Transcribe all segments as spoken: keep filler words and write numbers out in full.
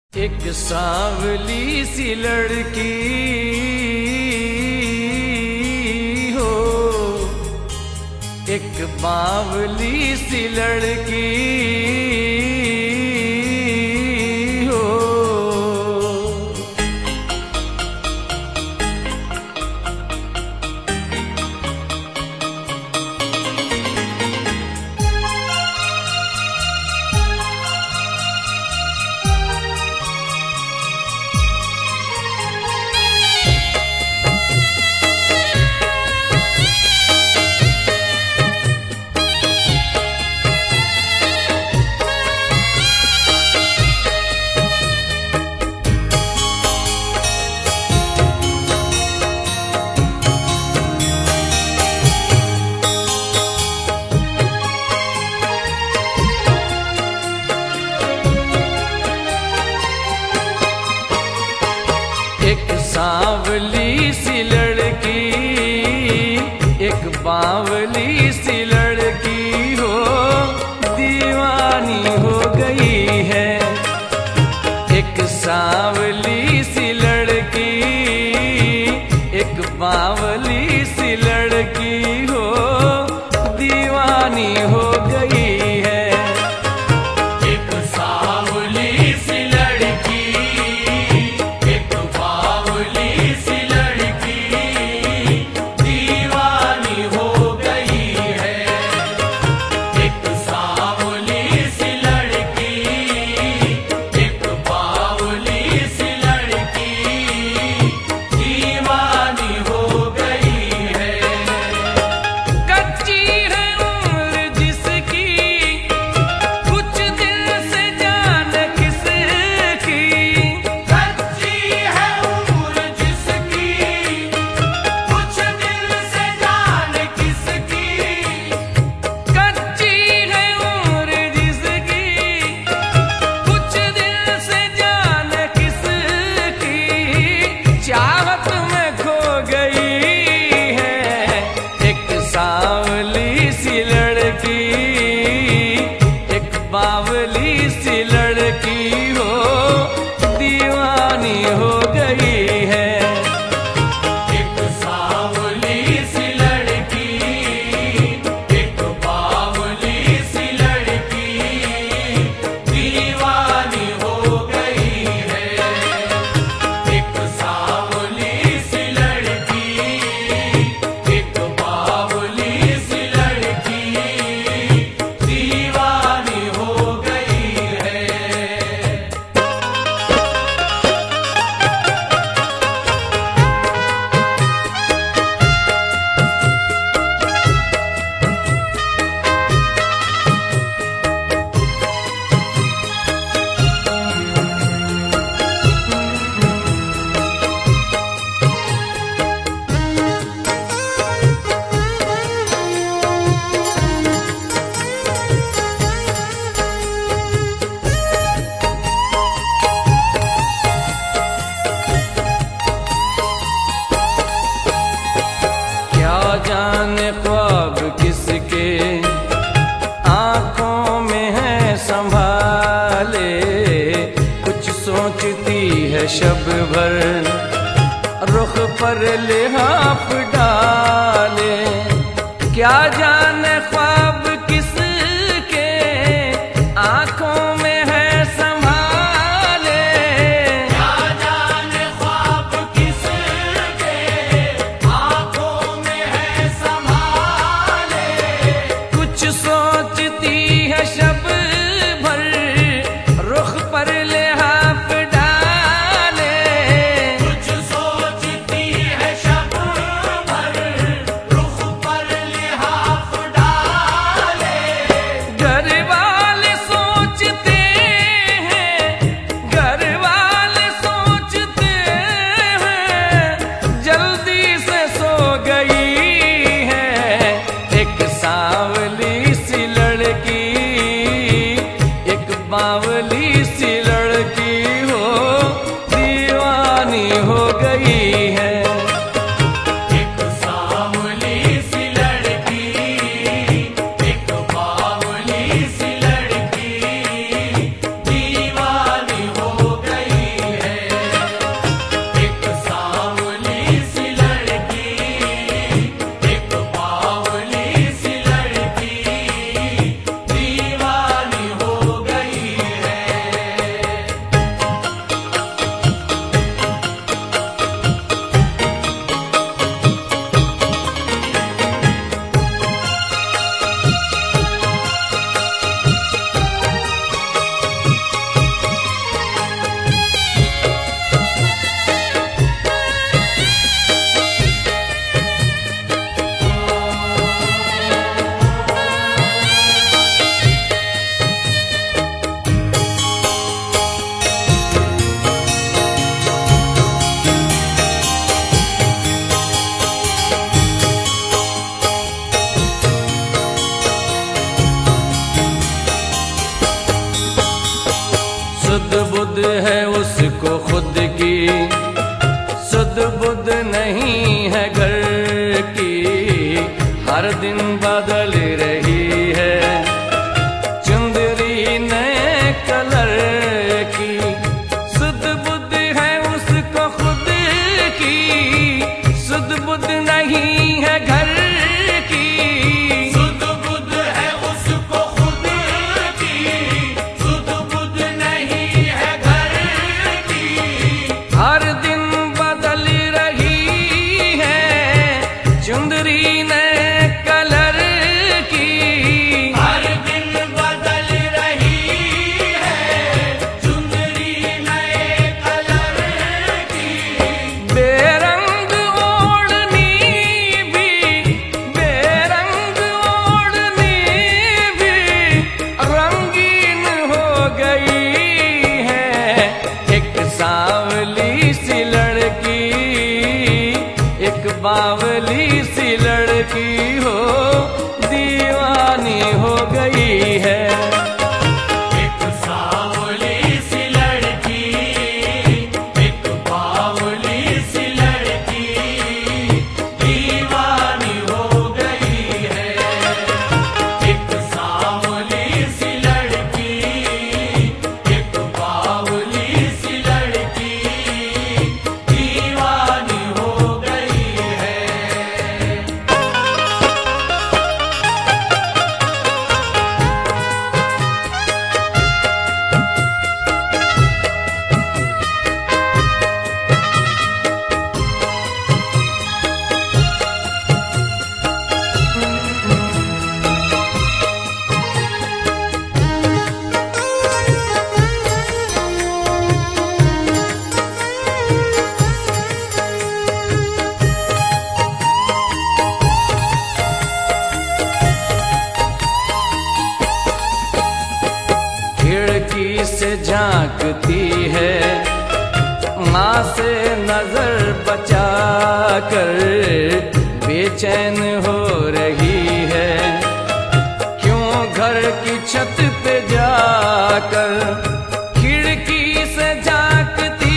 एक सांवली सी लड़की हो, एक बावली सी लड़की हो। एक सांवली सी लड़की, एक बावली सी लड़की हो, दीवानी हो गई है। एक सांवली सी लड़की, एक बावली सी लड़की हो, दीवानी हो गई है। एक सांवली सी लड़की, एक बावली सी लड़की, दीवानी हो गई है। एक सांवली सी लड़की, एक बावली सी लड़की, दीवानी हो गई है। कच्ची है उम्र जिसकी, कुछ दिल से जान किसकी। कच्ची है उम्र जिसकी, कुछ दिल से जान किसकी। कच्ची है उम्र जिसकी, कुछ दिल से जान किसकी। चाहत में खो गई है एक सांवली सी लड़की, एक बावली सी लड़की हो, दीवानी हो गई है। एक सांवली सी लड़की, एक बावली सी लड़की, दीवानी हो गई है। एक सांवली सी लड़की, एक बावली सी लड़की, दीवानी हो गई है। क्या जाने ख्वाब किसके आंखों में है संभाले। कुछ सोचती है शब भर, रुख पर लिहाफ डाले। क्या जाने ख्वाब किसके आंखों में है संभाले। क्या जाने ख्वाब किसके आँखों में है संभाले। कुछ सोचती है शब भर, रुख पर लिहाफ डाले। कुछ सोचती है शब भर, रुख पर लिहाफ डाले। घर वाले सोचते हैं, घर वाले सोचते हैं, जल्दी से सो गई है एक सांवली सी लड़की, एक बावली सी लड़की। है उसको खुद की, सुध बुध नहीं है घर की, हर दिन बदल रही है चुंदरी नए कलर की। सुध बुध है उसको खुद की, सुध बुध नहीं है घर की, सुध बुध है उसको खुद की, सुध बुध नहीं है घर की। हर दिन बदल रही है चुंदरी नए कलर की। हर दिन बदल रही है चुंदरी नए कलर की। बेरंग ओढ़नी भी, बेरंग ओढ़नी भी रंगीन हो गई है। एक सांवली सी लड़की, एक बावली सी लड़की हो दीवानी हो गई है। एक सांवली सी लड़की, एक बावली सी लड़की दीवानी हो गई है। एक सांवली सी लड़की, एक बावली सी लड़की दीवानी हो गई है। खिड़की से झांकती है माँ से नजर बचा कर, बेचैन हो रही है क्यों घर की छत पे जाकर। खिड़की से झांकती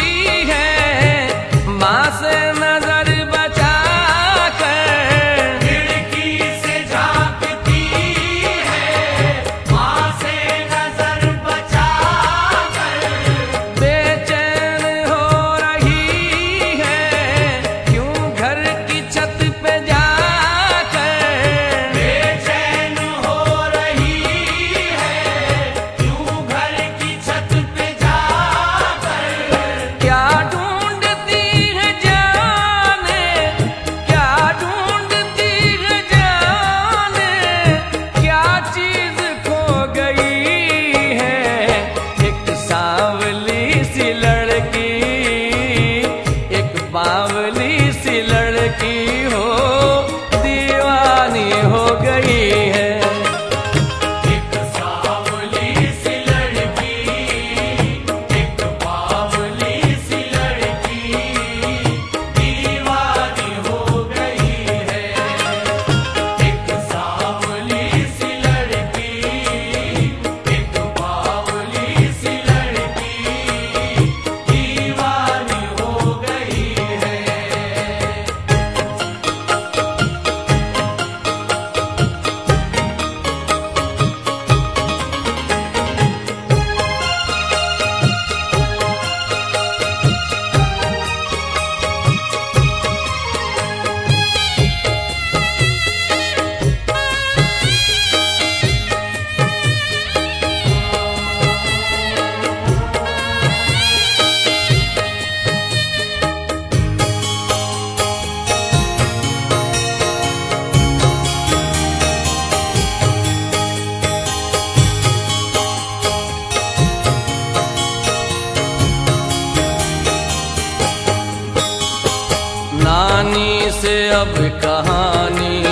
है माँ से नजर बचा कर, खिड़की से झांकती है माँ से नजर बचा कर। बेचैन हो रही है क्यों घर की छत पे जाकर। बेचैन हो रही है क्यों घर की छत पे जाकर। क्या ढूंढती है जाने, क्या ढूंढती है जाने, क्या चीज खो गई है। एक सांवली सी लड़की, एक बावली सी लड़की हो दीवानी हो गई है। एक सांवली सी लड़की, एक बावली सी लड़की दीवानी हो गई है। एक सांवली सी लड़की, एक बावली सी लड़की दीवानी हो गई है। नानी से अब कहानी